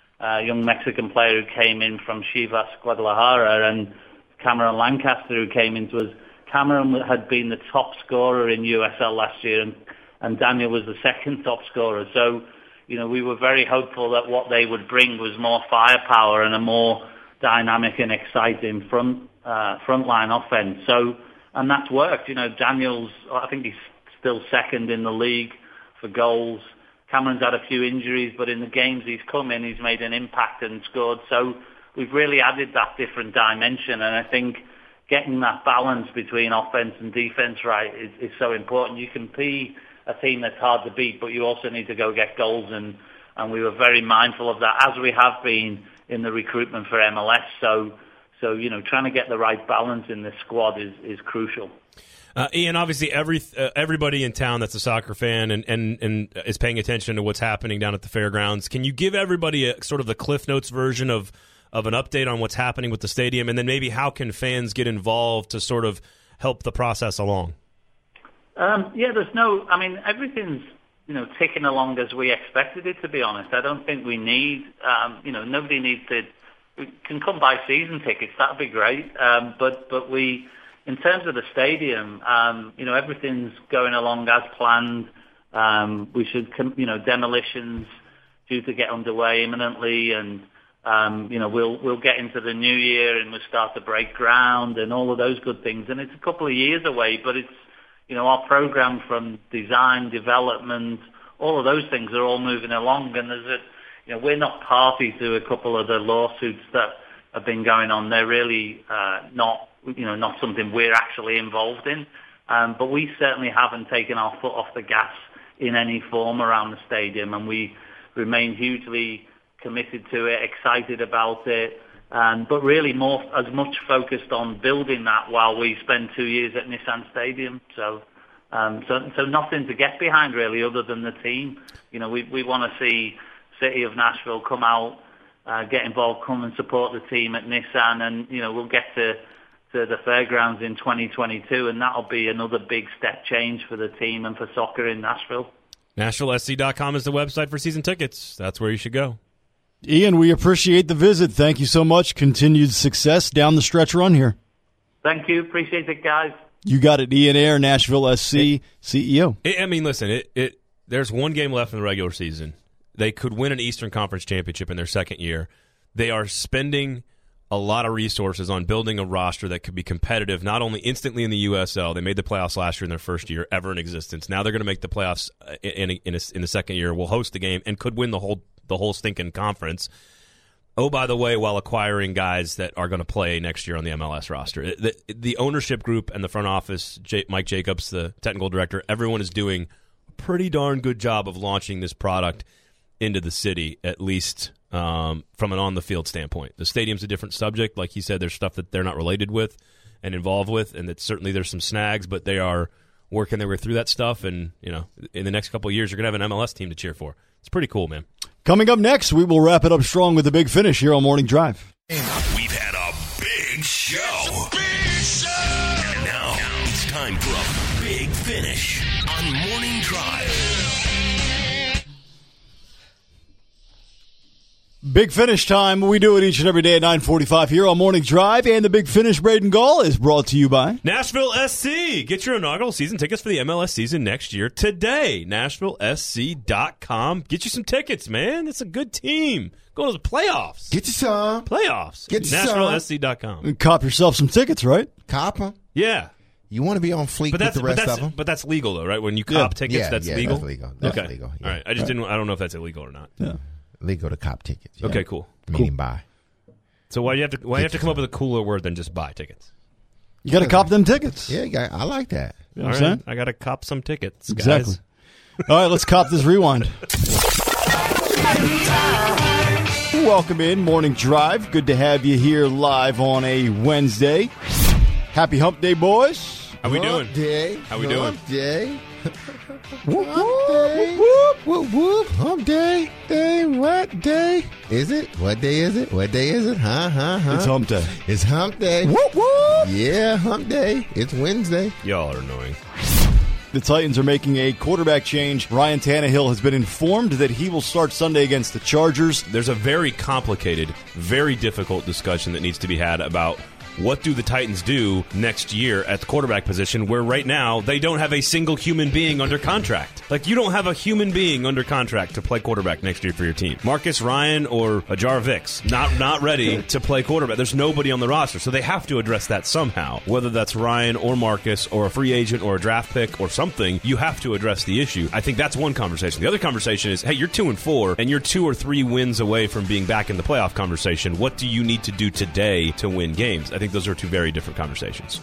[SPEAKER 9] a young Mexican player who came in from Chivas Guadalajara, and Cameron Lancaster, who came into us. Cameron had been the top scorer in U S L last year, and, and Daniel was the second top scorer. So, you know, we were very hopeful that what they would bring was more firepower and a more dynamic and exciting front uh, frontline offense. So, and that's worked. You know, Daniel's, I think he's still second in the league for goals. Cameron's had a few injuries, but in the games he's come in, he's made an impact and scored. So we've really added that different dimension, and I think getting that balance between offense and defense right is, is so important. You can be a team that's hard to beat, but you also need to go get goals, and, and we were very mindful of that, as we have been in the recruitment for M L S. So, so you know, trying to get the right balance in this squad is, is crucial.
[SPEAKER 8] Uh, Ian, obviously, every uh, everybody in town that's a soccer fan and, and, and is paying attention to what's happening down at the fairgrounds. Can you give everybody a sort of the Cliff Notes version of, of an update on what's happening with the stadium, and then maybe how can fans get involved to sort of help the process along?
[SPEAKER 9] Um, yeah, there's no, I mean, everything's, you know, ticking along as we expected it, to be honest. I don't think we need, um, you know, nobody needs to, we can come buy season tickets, that'd be great, um, but, but we... In terms of the stadium, um, you know, everything's going along as planned. Um, we should, you know, demolitions due to get underway imminently, and um, you know, we'll we'll get into the new year and we'll start to break ground and all of those good things. And it's a couple of years away, but it's, you know, our program from design, development, all of those things are all moving along. And there's a, you know, we're not party to a couple of the lawsuits that have been going on. They're really uh, not. You know, not something we're actually involved in, um, but we certainly haven't taken our foot off the gas in any form around the stadium, and we remain hugely committed to it, excited about it, um, but really more as much focused on building that while we spend two years at Nissan Stadium. So, um, so, so nothing to get behind really, other than the team. You know, we we want to see City of Nashville come out, uh, get involved, come and support the team at Nissan, and you know, we'll get to. to the fairgrounds in twenty twenty-two, and that'll be another big step change for the team and for soccer in Nashville. Nashville S C dot com is the website for season tickets. That's where you should go.
[SPEAKER 6] Ian, we appreciate the visit. Thank you so much. Continued success down the stretch run here.
[SPEAKER 9] Thank you. Appreciate it, guys.
[SPEAKER 6] You got it. Ian Ayre, Nashville S C it, C E O.
[SPEAKER 8] I mean, listen, it, it there's one game left in the regular season. They could win an Eastern Conference championship in their second year. They are spending a lot of resources on building a roster that could be competitive, not only instantly in the U S L. They made the playoffs last year in their first year ever in existence. Now they're going to make the playoffs in in, a, in the second year. Will host the game and could win the whole the whole stinking conference. Oh, by the way, while acquiring guys that are going to play next year on the M L S roster. The, the ownership group and the front office, J, Mike Jacobs, the technical director, everyone is doing pretty darn good job of launching this product into the city, at least um, from an on-the-field standpoint. The stadium's a different subject. Like he said, there's stuff that they're not related with and involved with, and that certainly there's some snags, but they are working their way through that stuff, and you know, in the next couple of years, you're going to have an M L S team to cheer for. It's pretty cool, man.
[SPEAKER 6] Coming up next, we will wrap it up strong with the Big Finish here on Morning Drive.
[SPEAKER 5] We've had a big show. Big show! And now, it's time for a big finish on Morning Drive.
[SPEAKER 6] Big Finish time. We do it each and every day at nine forty-five here on Morning Drive. And the Big Finish, Braden Gall, is brought to you by
[SPEAKER 8] Nashville S C. Get your inaugural season tickets for the M L S season next year today. Nashville S C dot com. Get you some tickets, man. It's a good team. Go to the playoffs.
[SPEAKER 7] Get you some.
[SPEAKER 8] Playoffs.
[SPEAKER 7] Get you
[SPEAKER 8] Nashville
[SPEAKER 7] some.
[SPEAKER 8] S C dot com.
[SPEAKER 6] Cop yourself some tickets, right?
[SPEAKER 7] Cop them.
[SPEAKER 8] Yeah.
[SPEAKER 7] You want to be on fleek
[SPEAKER 8] But
[SPEAKER 7] with
[SPEAKER 8] that's,
[SPEAKER 7] the
[SPEAKER 8] but,
[SPEAKER 7] rest
[SPEAKER 8] that's,
[SPEAKER 7] of them?
[SPEAKER 8] but that's legal, though, right? When you
[SPEAKER 6] Yeah.
[SPEAKER 8] cop tickets,
[SPEAKER 7] Yeah,
[SPEAKER 8] that's
[SPEAKER 7] yeah,
[SPEAKER 8] legal?
[SPEAKER 7] that's legal. That's
[SPEAKER 8] okay.
[SPEAKER 7] legal, yeah.
[SPEAKER 8] All right. I just didn't. I don't know if that's illegal or not.
[SPEAKER 6] Yeah.
[SPEAKER 7] Legal to cop tickets. Yeah.
[SPEAKER 8] Okay, cool.
[SPEAKER 7] Meaning buy.
[SPEAKER 8] So why do you have to why do you have to come up with a cooler word than just buy tickets?
[SPEAKER 6] You got to cop them tickets.
[SPEAKER 7] Yeah, you got, I like that.
[SPEAKER 6] You know
[SPEAKER 8] All
[SPEAKER 6] what I'm
[SPEAKER 8] right.
[SPEAKER 6] saying?
[SPEAKER 8] I got to cop some tickets, guys.
[SPEAKER 6] Exactly. All right, let's cop this rewind. Welcome in, Morning Drive. Good to have you here live on a Wednesday. Happy Hump Day, boys.
[SPEAKER 8] How we doing?
[SPEAKER 7] Hump day.
[SPEAKER 8] How we doing?
[SPEAKER 7] Hump day.
[SPEAKER 6] Whoop,
[SPEAKER 7] Hump day. Whoop, whoop, whoop. Hump day. Day. What day is it? What day is it? What day is it? Huh, huh, huh.
[SPEAKER 6] It's Hump Day.
[SPEAKER 7] It's hump day.
[SPEAKER 6] Whoop, whoop.
[SPEAKER 7] Yeah, hump day. It's Wednesday.
[SPEAKER 8] Y'all are annoying.
[SPEAKER 6] The Titans are making a quarterback change. Ryan Tannehill has been informed that he will start Sunday against the Chargers.
[SPEAKER 8] There's a very complicated, very difficult discussion that needs to be had about what do the Titans do next year at the quarterback position, where right now they don't have a single human being under contract. Like, you don't have a human being under contract to play quarterback next year for your team. Marcus Ryan or Ajar Vicks, not not ready to play quarterback. There's nobody on the roster, so they have to address that somehow. Whether that's Ryan or Marcus or a free agent or a draft pick or something, you have to address the issue. I think that's one conversation. The other conversation is, hey, you're two and four, and you're two or three wins away from being back in the playoff conversation. What do you need to do today to win games? I think those are two very different conversations.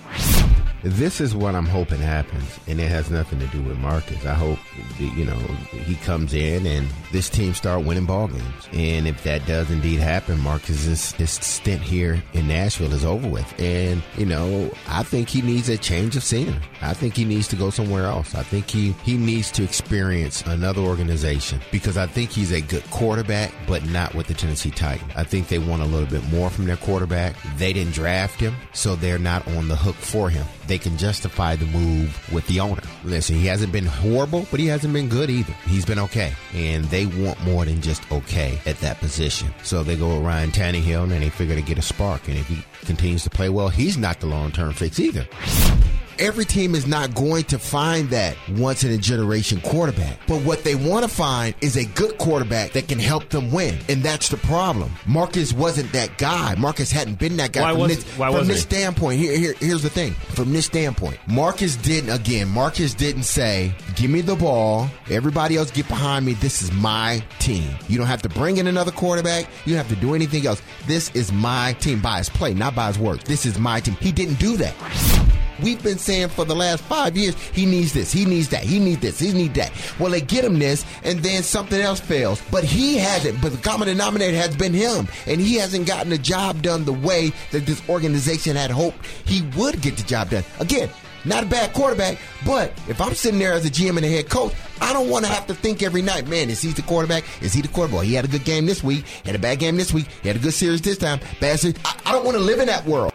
[SPEAKER 7] This is what I'm hoping happens, and it has nothing to do with Marcus. I hope, you know, he comes in and this team start winning ball games. And if that does indeed happen, Marcus's his stint here in Nashville is over with. And, you know, I think he needs a change of scenery. I think he needs to go somewhere else. I think he, he needs to experience another organization, because I think he's a good quarterback, but not with the Tennessee Titans. I think they want a little bit more from their quarterback. They didn't draft him, so they're not on the hook for him. They can justify the move with the owner. Listen, he hasn't been horrible, but he hasn't been good either. He's been okay. And they want more than just okay at that position. So they go with Ryan Tannehill, and they figure to get a spark. And if he continues to play well, he's not the long-term fix either. Every team is not going to find that once-in-a-generation quarterback. But what they want to find is a good quarterback that can help them win. And that's the problem. Marcus wasn't that guy. Marcus hadn't been that guy.
[SPEAKER 8] Why
[SPEAKER 7] from
[SPEAKER 8] was,
[SPEAKER 7] this,
[SPEAKER 8] why
[SPEAKER 7] from
[SPEAKER 8] wasn't
[SPEAKER 7] this
[SPEAKER 8] he?
[SPEAKER 7] standpoint, here, here, here's the thing. From this standpoint, Marcus didn't, again, Marcus didn't say, give me the ball. Everybody else get behind me. This is my team. You don't have to bring in another quarterback. You don't have to do anything else. This is my team. By his play, not by his words. This is my team. He didn't do that. We've been saying for the last five years, he needs this, he needs that, he needs this, he needs that. Well, they get him this, and then something else fails. But he hasn't. But the common denominator has been him. And he hasn't gotten the job done the way that this organization had hoped he would get the job done. Again, not a bad quarterback, but if I'm sitting there as a G M and a head coach, I don't want to have to think every night, man, is he the quarterback? Is he the quarterback? He had a good game this week, had a bad game this week, he had a good series this time, bad series. I, I don't want to live in that world.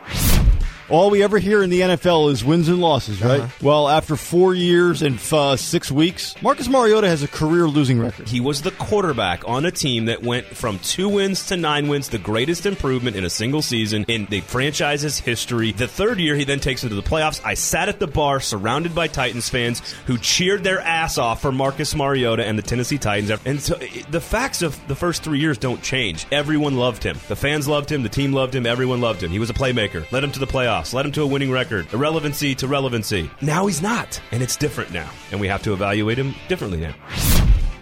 [SPEAKER 6] All we ever hear in the N F L is wins and losses, right?
[SPEAKER 7] Uh-huh.
[SPEAKER 6] Well, after four years and uh, six weeks, Marcus Mariota has a career losing record.
[SPEAKER 8] He was the quarterback on a team that went from two wins to nine wins, the greatest improvement in a single season in the franchise's history. The third year, he then takes them to the playoffs. I sat at the bar surrounded by Titans fans who cheered their ass off for Marcus Mariota and the Tennessee Titans. And so the facts of the first three years don't change. Everyone loved him. The fans loved him. The team loved him. Everyone loved him. He was a playmaker. Led him to the playoffs. Led him to a winning record. Irrelevancy to relevancy. Now he's not. And it's different now. And we have to evaluate him differently now.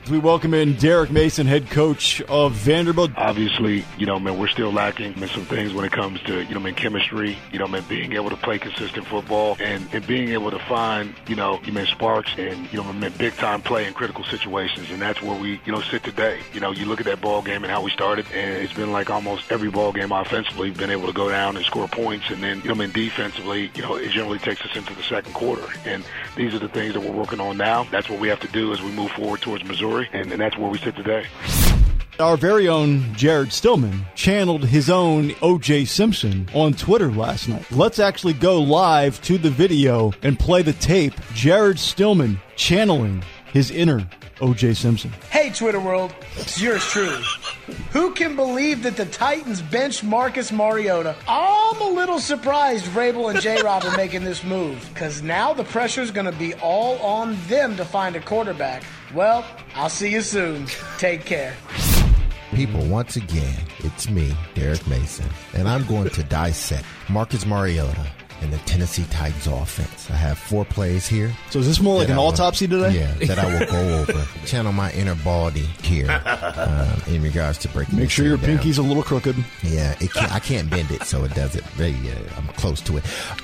[SPEAKER 6] We welcome in Derek Mason, head coach of Vanderbilt.
[SPEAKER 10] Obviously, you know, man, we're still lacking in some things when it comes to, you know, man, chemistry, you know, man, being able to play consistent football and, and being able to find, you know, you man, sparks and, you know, man, big-time play in critical situations. And that's where we, you know, sit today. You know, you look at that ball game and how we started, and it's been like almost every ball game offensively, been able to go down and score points. And then, you know, man, defensively, you know, it generally takes us into the second quarter. And these are the things that we're working on now. That's what we have to do as we move forward towards Missouri, and, and that's where we sit today.
[SPEAKER 6] Our very own Jared Stillman channeled his own O J Simpson on Twitter last night. Let's actually go live to the video and play the tape. Jared Stillman channeling his inner O J Simpson.
[SPEAKER 11] Hey, Twitter world, it's yours truly. Who can believe that the Titans benched Marcus Mariota? I'm a little surprised Vrabel and J-Rob are making this move, because now the pressure's going to be all on them to find a quarterback. Well, I'll see you soon. Take care.
[SPEAKER 7] People, once again, it's me, Derek Mason, and I'm going to dissect Marcus Mariota and the Tennessee Titans offense. I have four plays here.
[SPEAKER 6] So is this more like an will, autopsy today?
[SPEAKER 7] Yeah, that I will go over. Channel my inner baldy here um, in regards to breaking
[SPEAKER 6] Make sure your
[SPEAKER 7] down.
[SPEAKER 6] pinky's a little crooked.
[SPEAKER 7] Yeah, it can't, I can't bend it, so it doesn't. Really, uh, I'm close to it.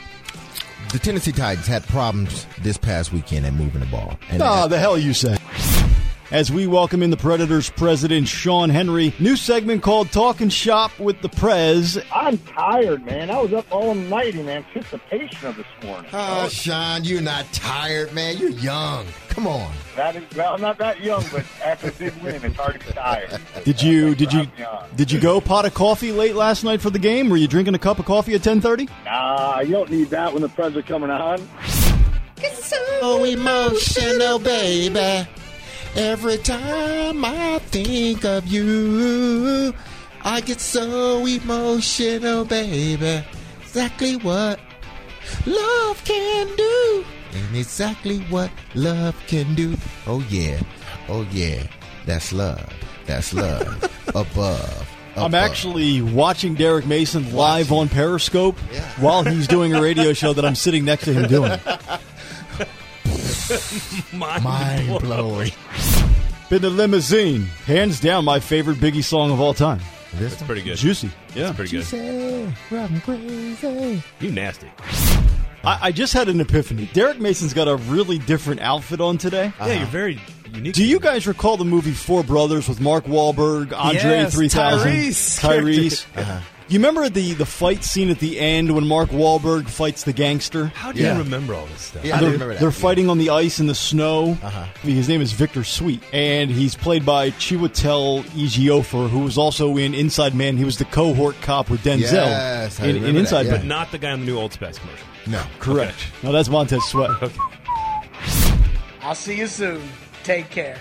[SPEAKER 7] The Tennessee Titans had problems this past weekend at moving the ball.
[SPEAKER 6] And oh, had, the hell you say. As we welcome in the Predators president, Sean Henry. New segment called Talking Shop with the Prez.
[SPEAKER 12] I'm tired, man. I was up all night in anticipation of this morning.
[SPEAKER 7] Oh, Sean, you're not tired, man. You're young. Come on.
[SPEAKER 12] That is, well, I'm not that young, but after a big win, it's hard to be tired.
[SPEAKER 6] Did you did you did you go pot of coffee late last night for the game? Were you drinking a cup of coffee at ten thirty?
[SPEAKER 12] Nah, you don't need that when the Preds are coming on.
[SPEAKER 7] It's so emotional, baby. Every time I think of you, I get so emotional, baby. Exactly what love can do. And exactly what love can do. Oh, yeah. Oh, yeah. That's love. That's love. Above. Above.
[SPEAKER 6] I'm actually watching Derek Mason live watching. on Periscope yeah. while he's doing a radio show that I'm sitting next to him doing.
[SPEAKER 7] Mind, Mind blowing.
[SPEAKER 6] Been the Limousine. Hands down my favorite Biggie song of all time.
[SPEAKER 8] That's pretty good.
[SPEAKER 6] Juicy.
[SPEAKER 8] Yeah. That's pretty good.
[SPEAKER 7] Juicy, I'm crazy.
[SPEAKER 8] You nasty.
[SPEAKER 6] I, I just had an epiphany. Derek Mason's got a really different outfit on today.
[SPEAKER 8] Uh-huh. Yeah, you're very unique.
[SPEAKER 6] Do you guys recall the movie Four Brothers with Mark Wahlberg, Andre
[SPEAKER 11] yes,
[SPEAKER 6] three thousand?
[SPEAKER 11] Tyrese.
[SPEAKER 6] Tyrese.
[SPEAKER 7] Uh-huh.
[SPEAKER 6] You remember the, the fight scene at the end when Mark Wahlberg fights the gangster?
[SPEAKER 8] How do yeah. you remember all this stuff?
[SPEAKER 7] Yeah, I
[SPEAKER 6] they're,
[SPEAKER 7] remember that.
[SPEAKER 6] They're fighting on the ice in the snow.
[SPEAKER 7] Uh-huh.
[SPEAKER 6] His name is Victor Sweet, and he's played by Chiwetel Ejiofor, who was also in Inside Man. He was the cohort cop with Denzel
[SPEAKER 7] yes,
[SPEAKER 6] in, in Inside
[SPEAKER 7] that,
[SPEAKER 6] Man.
[SPEAKER 8] But not the guy on the new Old Spice commercial.
[SPEAKER 7] No.
[SPEAKER 6] Correct.
[SPEAKER 8] Okay.
[SPEAKER 6] No, that's Montez Sweat.
[SPEAKER 8] Okay.
[SPEAKER 11] I'll see you soon. Take care.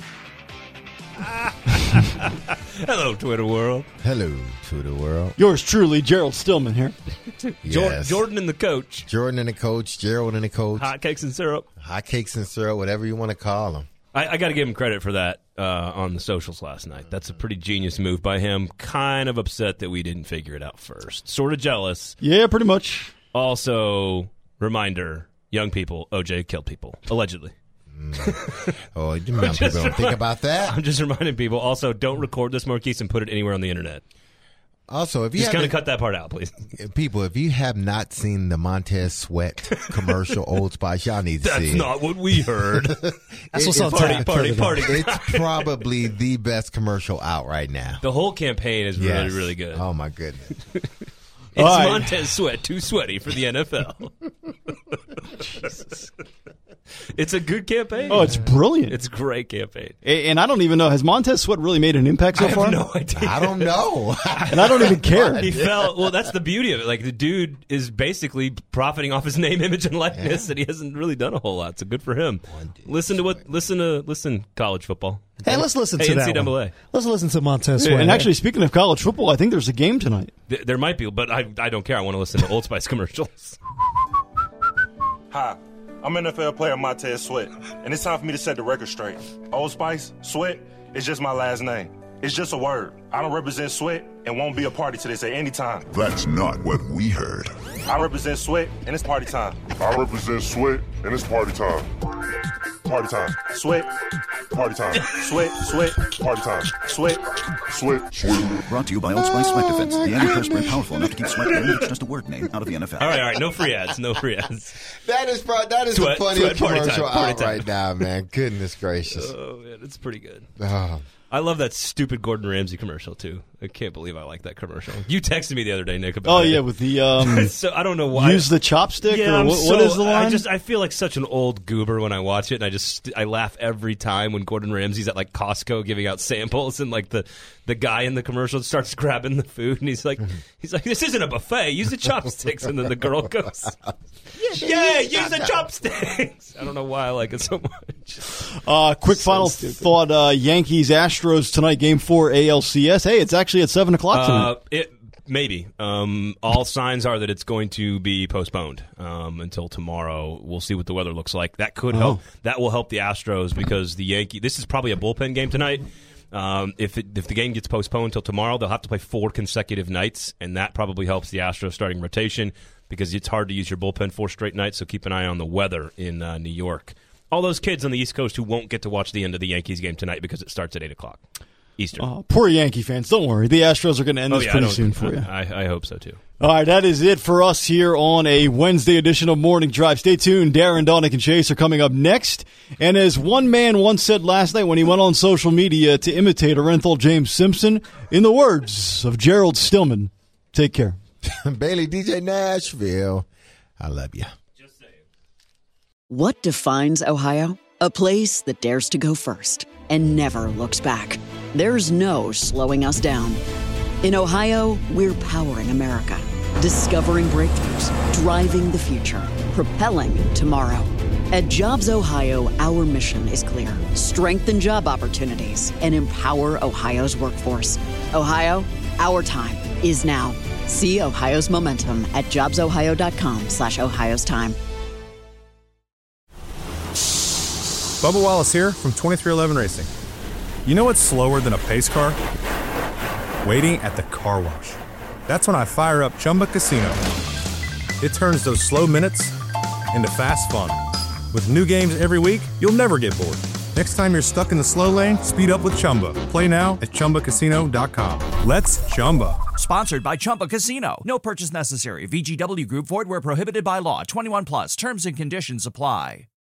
[SPEAKER 8] Hello, Twitter world.
[SPEAKER 7] Hello, Twitter world.
[SPEAKER 6] Yours truly, Gerald Stillman here.
[SPEAKER 7] Yes.
[SPEAKER 8] Jordan and the coach.
[SPEAKER 7] Jordan and the coach. Gerald and the coach.
[SPEAKER 8] Hot cakes and syrup.
[SPEAKER 7] Hot cakes and syrup, whatever you want to call them.
[SPEAKER 8] I, I got to give him credit for that uh, on the socials last night. That's a pretty genius move by him. Kind of upset that we didn't figure it out first. Sort of jealous.
[SPEAKER 6] Yeah, pretty much.
[SPEAKER 8] Also, reminder, young people, O J killed people, allegedly.
[SPEAKER 7] Mm. Oh, you young people don't think about that.
[SPEAKER 8] I'm just reminding people. Also, don't record this, Marquise, and put it anywhere on the internet.
[SPEAKER 7] Also, if you
[SPEAKER 8] just kind of cut that part out, please.
[SPEAKER 7] People, if you have not seen the Montez Sweat commercial, Old Spice, y'all need to
[SPEAKER 8] That's
[SPEAKER 7] see it.
[SPEAKER 8] That's not what we heard.
[SPEAKER 11] That's what's on
[SPEAKER 8] party,
[SPEAKER 11] tap.
[SPEAKER 8] Party, party, party.
[SPEAKER 7] It's probably the best commercial out right now.
[SPEAKER 8] The whole campaign is
[SPEAKER 7] yes.
[SPEAKER 8] really, really good.
[SPEAKER 7] Oh, my goodness.
[SPEAKER 8] It's
[SPEAKER 6] right.
[SPEAKER 8] Montez Sweat, too sweaty for the N F L. Jesus. It's a good campaign.
[SPEAKER 6] Oh, it's brilliant.
[SPEAKER 8] It's a great campaign.
[SPEAKER 6] And I don't even know, has Montez Sweat really made an impact so
[SPEAKER 8] I have
[SPEAKER 6] far?
[SPEAKER 8] no idea.
[SPEAKER 7] I don't know.
[SPEAKER 6] And I don't even care.
[SPEAKER 8] He fell. Well, that's the beauty of it. Like, the dude is basically profiting off his name, image, and likeness, yeah. and he hasn't really done a whole lot. So good for him. Listen to what. Listen to listen college football.
[SPEAKER 11] Hey, let's listen
[SPEAKER 8] hey,
[SPEAKER 11] to
[SPEAKER 8] N C
[SPEAKER 11] that
[SPEAKER 8] double A.
[SPEAKER 11] one. Let's listen to Montez Sweat.
[SPEAKER 6] And actually, speaking of college football, I think there's a game tonight.
[SPEAKER 8] Th- there might be, but I I don't care. I want to listen to Old Spice commercials.
[SPEAKER 13] Hi, I'm N F L player Montez Sweat, and it's time for me to set the record straight. Old Spice, Sweat, is just my last name. It's just a word. I don't represent Sweat and won't be a party to this at any time.
[SPEAKER 14] That's not what we heard.
[SPEAKER 13] I represent Sweat, and it's party time.
[SPEAKER 14] I represent Sweat, and it's party time.
[SPEAKER 13] Party time. Sweat, party time. Sweat, sweat, party time. Sweat, sweat, sweat.
[SPEAKER 15] Brought to you by Old Spice Sweat Defense. The antiperspirant powerful enough to keep sweat name that's just a word name out of the N F L.
[SPEAKER 8] All right, all right. No free ads. No free ads.
[SPEAKER 7] That is pro- that is
[SPEAKER 8] Sweat,
[SPEAKER 7] the funniest
[SPEAKER 8] sweat, party
[SPEAKER 7] commercial
[SPEAKER 8] time, party
[SPEAKER 7] out
[SPEAKER 8] time.
[SPEAKER 7] right now, man. Goodness gracious.
[SPEAKER 8] Oh, man, it's pretty good.
[SPEAKER 7] Oh.
[SPEAKER 8] I love that stupid Gordon Ramsay commercial, too. I can't believe I like that commercial. You texted me the other day, Nick, about
[SPEAKER 6] Oh,
[SPEAKER 8] it.
[SPEAKER 6] yeah, with the... Um,
[SPEAKER 8] so I don't know why.
[SPEAKER 6] Use the chopstick?
[SPEAKER 8] Yeah,
[SPEAKER 6] or
[SPEAKER 8] I'm
[SPEAKER 6] what,
[SPEAKER 8] so,
[SPEAKER 6] what is the line?
[SPEAKER 8] I just I feel like such an old goober when I watch it, and I just I laugh every time when Gordon Ramsay's at like Costco giving out samples, and like the, the guy in the commercial starts grabbing the food, and he's like he's like this isn't a buffet, use the chopsticks, and then the girl goes, yeah, use the chopsticks. I don't know why I like it so much.
[SPEAKER 6] Uh, quick
[SPEAKER 8] So
[SPEAKER 6] final
[SPEAKER 8] stupid.
[SPEAKER 6] thought: uh, Yankees Astros tonight, Game Four A L C S. Hey, it's actually at seven o'clock tonight.
[SPEAKER 8] Uh, it maybe. Um, all signs are that it's going to be postponed um, until tomorrow. We'll see what the weather looks like. That could
[SPEAKER 6] Oh.
[SPEAKER 8] help. That will help the Astros because the Yankee. This is probably a bullpen game tonight. Um, if it, if the game gets postponed until tomorrow, they'll have to play four consecutive nights, and that probably helps the Astros starting rotation because it's hard to use your bullpen four straight nights. So keep an eye on the weather in uh, New York. All those kids on the East Coast who won't get to watch the end of the Yankees game tonight because it starts at eight o'clock Eastern.
[SPEAKER 6] Uh, poor Yankee fans. Don't worry. The Astros are going to end
[SPEAKER 8] Oh,
[SPEAKER 6] this
[SPEAKER 8] yeah, I
[SPEAKER 6] pretty
[SPEAKER 8] don't-
[SPEAKER 6] soon for you.
[SPEAKER 8] I, I hope so, too.
[SPEAKER 6] All right, that is it for us here on a Wednesday edition of Morning Drive. Stay tuned. Darren, Donick, and Chase are coming up next. And as one man once said last night when he went on social media to imitate Orenthal James Simpson, in the words of Gerald Stillman, take care.
[SPEAKER 7] Bailey, D J Nashville, I love you.
[SPEAKER 1] What defines Ohio? A place that dares to go first and never looks back. There's no slowing us down. In Ohio, we're powering America, discovering breakthroughs, driving the future, propelling tomorrow. At Jobs Ohio, our mission is clear: strengthen job opportunities and empower Ohio's workforce. Ohio, our time is now. See Ohio's momentum at jobs ohio dot com slash Ohio's time.
[SPEAKER 16] Bubba Wallace here from twenty-three eleven Racing. You know what's slower than a pace car? Waiting at the car wash. That's when I fire up Chumba Casino. It turns those slow minutes into fast fun. With new games every week, you'll never get bored. Next time you're stuck in the slow lane, speed up with Chumba. Play now at chumba casino dot com. Let's Chumba.
[SPEAKER 17] Sponsored by Chumba Casino. No purchase necessary. V G W Group. Void where prohibited by law. twenty-one plus. Terms and conditions apply.